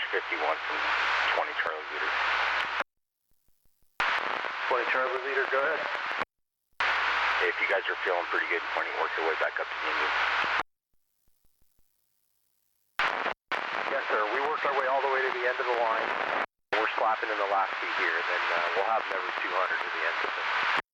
51 from 20 Charlie Leader. 20 Charlie Leader, go ahead. If you guys are feeling pretty good, why don't you work your way back up to the engine? Yes, sir. We worked our way all the way to the end of the line. We're slapping in the last seat here, and then we'll have Nevers 200 to the end of it.